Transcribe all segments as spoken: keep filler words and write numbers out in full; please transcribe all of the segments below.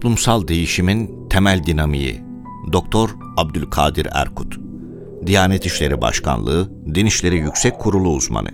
Toplumsal değişimin temel dinamiği. Doktor Abdülkadir Erkut, Diyanet İşleri Başkanlığı, Din İşleri Yüksek Kurulu uzmanı.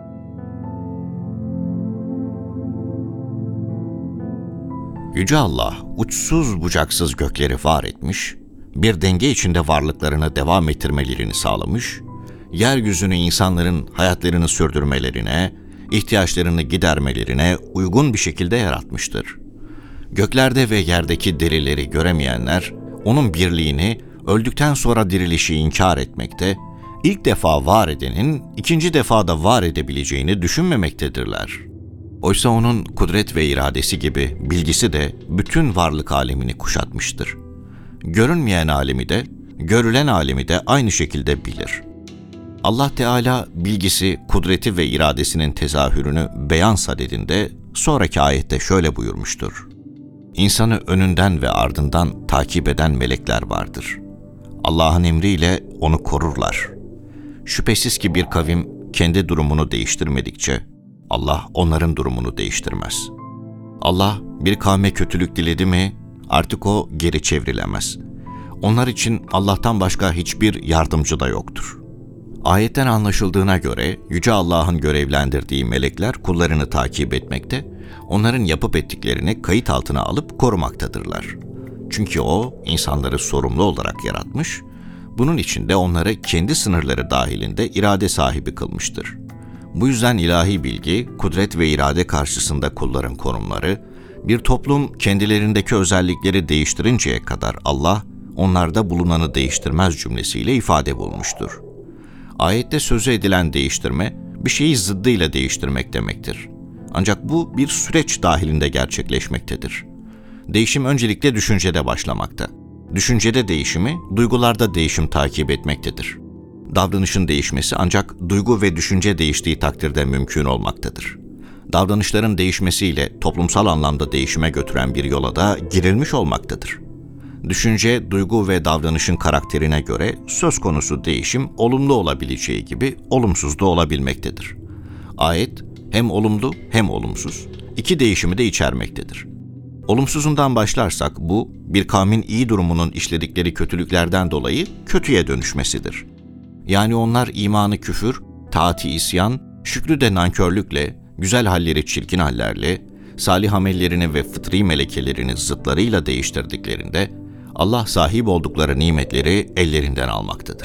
Yüce Allah, uçsuz bucaksız gökleri var etmiş, bir denge içinde varlıklarını devam ettirmelerini sağlamış, yeryüzünü insanların hayatlarını sürdürmelerine, ihtiyaçlarını gidermelerine uygun bir şekilde yaratmıştır. Göklerde ve yerdeki dirileri göremeyenler, onun birliğini, öldükten sonra dirilişi inkar etmekte, ilk defa var edenin ikinci defada var edebileceğini düşünmemektedirler. Oysa onun kudret ve iradesi gibi bilgisi de bütün varlık alemini kuşatmıştır. Görünmeyen alemi de, görülen alemi de aynı şekilde bilir. Allah Teala bilgisi, kudreti ve iradesinin tezahürünü Beyan sadedinde sonraki ayette şöyle buyurmuştur. İnsanı önünden ve ardından takip eden melekler vardır. Allah'ın emriyle onu korurlar. Şüphesiz ki bir kavim kendi durumunu değiştirmedikçe Allah onların durumunu değiştirmez. Allah bir kavme kötülük diledi mi artık o geri çevrilemez. Onlar için Allah'tan başka hiçbir yardımcı da yoktur. Ayetten anlaşıldığına göre Yüce Allah'ın görevlendirdiği melekler kullarını takip etmekte, onların yapıp ettiklerini kayıt altına alıp korumaktadırlar. Çünkü o insanları sorumlu olarak yaratmış, bunun için de onları kendi sınırları dahilinde irade sahibi kılmıştır. Bu yüzden ilahi bilgi, kudret ve irade karşısında kulların konumları, bir toplum kendilerindeki özellikleri değiştirinceye kadar Allah, onlarda bulunanı değiştirmez cümlesiyle ifade bulmuştur. Ayette sözü edilen değiştirme, bir şeyi zıddıyla değiştirmek demektir. Ancak bu bir süreç dahilinde gerçekleşmektedir. Değişim öncelikle düşüncede başlamakta. Düşüncede değişimi, duygularda değişim takip etmektedir. Davranışın değişmesi ancak duygu ve düşünce değiştiği takdirde mümkün olmaktadır. Davranışların değişmesiyle toplumsal anlamda değişime götüren bir yola da girilmiş olmaktadır. Düşünce, duygu ve davranışın karakterine göre söz konusu değişim olumlu olabileceği gibi olumsuz da olabilmektedir. Ayet hem olumlu hem olumsuz iki değişimi de içermektedir. Olumsuzundan başlarsak bu bir kavmin iyi durumunun işledikleri kötülüklerden dolayı kötüye dönüşmesidir. Yani onlar imanı küfür, taati isyan, şükrü de nankörlükle, güzel halleri çirkin hallerle, salih amellerini ve fıtri melekelerini zıtlarıyla değiştirdiklerinde Allah sahip oldukları nimetleri ellerinden almaktadır.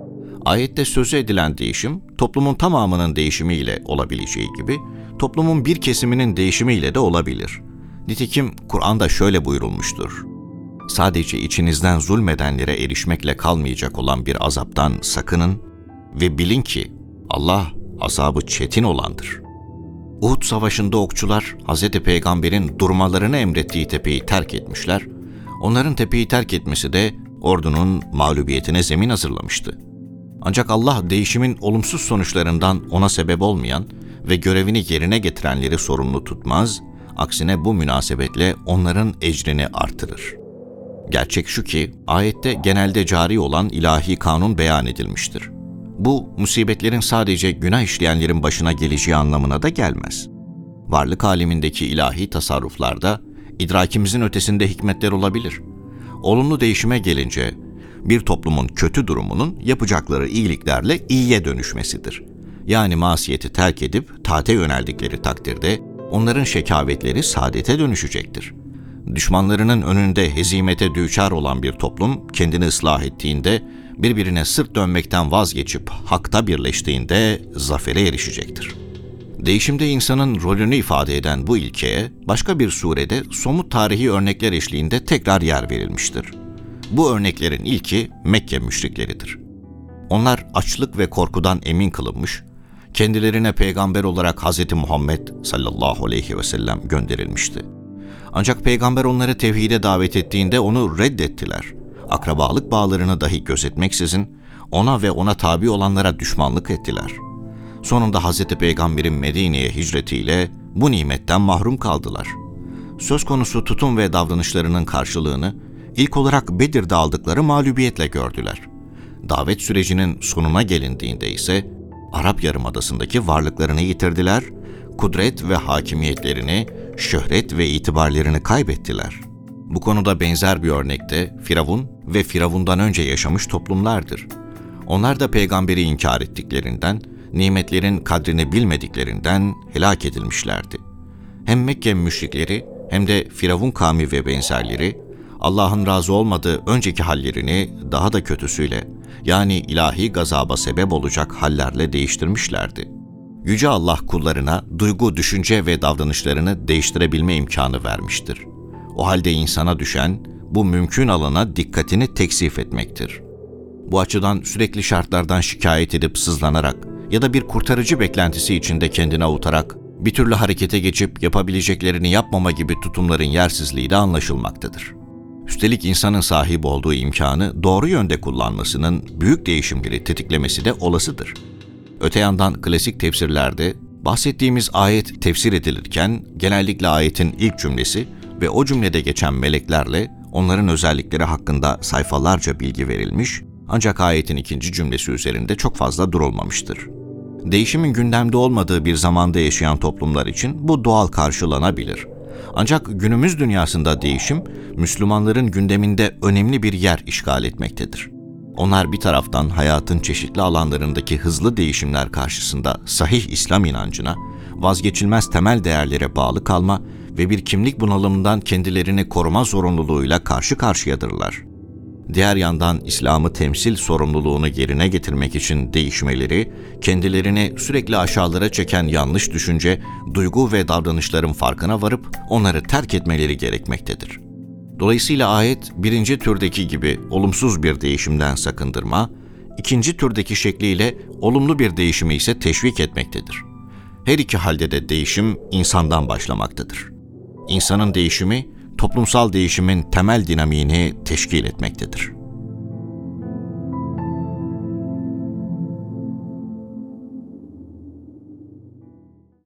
Ayette sözü edilen değişim, toplumun tamamının değişimiyle olabileceği gibi, toplumun bir kesiminin değişimiyle de olabilir. Nitekim Kur'an'da şöyle buyurulmuştur. Sadece içinizden zulmedenlere erişmekle kalmayacak olan bir azaptan sakının ve bilin ki Allah azabı çetin olandır. Uhud Savaşı'nda okçular Hazreti Peygamber'in durmalarını emrettiği tepeyi terk etmişler. Onların tepeyi terk etmesi de ordunun mağlubiyetine zemin hazırlamıştı. Ancak Allah değişimin olumsuz sonuçlarından ona sebep olmayan ve görevini yerine getirenleri sorumlu tutmaz, aksine bu münasebetle onların ecrini artırır. Gerçek şu ki, ayette genelde cari olan ilahi kanun beyan edilmiştir. Bu, musibetlerin sadece günah işleyenlerin başına geleceği anlamına da gelmez. Varlık alemindeki ilahi tasarruflarda, idrakimizin ötesinde hikmetler olabilir. Olumlu değişime gelince, bir toplumun kötü durumunun yapacakları iyiliklerle iyiye dönüşmesidir. Yani masiyeti terk edip taate yöneldikleri takdirde, onların şekavetleri saadete dönüşecektir. Düşmanlarının önünde hezimete düçar olan bir toplum kendini ıslah ettiğinde, birbirine sırt dönmekten vazgeçip hakta birleştiğinde zafere erişecektir. Değişimde insanın rolünü ifade eden bu ilkeye başka bir surede somut tarihi örnekler eşliğinde tekrar yer verilmiştir. Bu örneklerin ilki Mekke müşrikleridir. Onlar açlık ve korkudan emin kılınmış, kendilerine peygamber olarak Hz. Muhammed sallallahu aleyhi ve sellem gönderilmişti. Ancak peygamber onları tevhide davet ettiğinde onu reddettiler. Akrabalık bağlarını dahi gözetmeksizin ona ve ona tabi olanlara düşmanlık ettiler. Sonunda Hz. Peygamber'in Medine'ye hicretiyle bu nimetten mahrum kaldılar. Söz konusu tutum ve davranışlarının karşılığını ilk olarak Bedir'de aldıkları mağlubiyetle gördüler. Davet sürecinin sonuna gelindiğinde ise Arap Yarımadası'ndaki varlıklarını yitirdiler, kudret ve hakimiyetlerini, şöhret ve itibarlarını kaybettiler. Bu konuda benzer bir örnek de Firavun ve Firavundan önce yaşamış toplumlardır. Onlar da peygamberi inkar ettiklerinden, nimetlerin kadrini bilmediklerinden helak edilmişlerdi. Hem Mekke müşrikleri hem de Firavun kavmi ve benzerleri Allah'ın razı olmadığı önceki hallerini daha da kötüsüyle, yani ilahi gazaba sebep olacak hallerle değiştirmişlerdi. Yüce Allah kullarına duygu, düşünce ve davranışlarını değiştirebilme imkanı vermiştir. O halde insana düşen bu mümkün alana dikkatini teksif etmektir. Bu açıdan sürekli şartlardan şikayet edip sızlanarak ya da bir kurtarıcı beklentisi içinde kendini avutarak bir türlü harekete geçip yapabileceklerini yapmama gibi tutumların yersizliği de anlaşılmaktadır. Üstelik insanın sahip olduğu imkanı doğru yönde kullanmasının büyük değişimleri tetiklemesi de olasıdır. Öte yandan klasik tefsirlerde bahsettiğimiz ayet tefsir edilirken genellikle ayetin ilk cümlesi ve o cümlede geçen meleklerle onların özellikleri hakkında sayfalarca bilgi verilmiş, ancak ayetin ikinci cümlesi üzerinde çok fazla durulmamıştır. Değişimin gündemde olmadığı bir zamanda yaşayan toplumlar için bu doğal karşılanabilir. Ancak günümüz dünyasında değişim, Müslümanların gündeminde önemli bir yer işgal etmektedir. Onlar bir taraftan hayatın çeşitli alanlarındaki hızlı değişimler karşısında sahih İslam inancına, vazgeçilmez temel değerlere bağlı kalma ve bir kimlik bunalımından kendilerini koruma zorunluluğuyla karşı karşıyadırlar. Diğer yandan İslam'ı temsil sorumluluğunu yerine getirmek için değişmeleri, kendilerini sürekli aşağılara çeken yanlış düşünce, duygu ve davranışların farkına varıp onları terk etmeleri gerekmektedir. Dolayısıyla ayet birinci türdeki gibi olumsuz bir değişimden sakındırma, ikinci türdeki şekliyle olumlu bir değişimi ise teşvik etmektedir. Her iki halde de değişim insandan başlamaktadır. İnsanın değişimi, toplumsal değişimin temel dinamiğini teşkil etmektedir.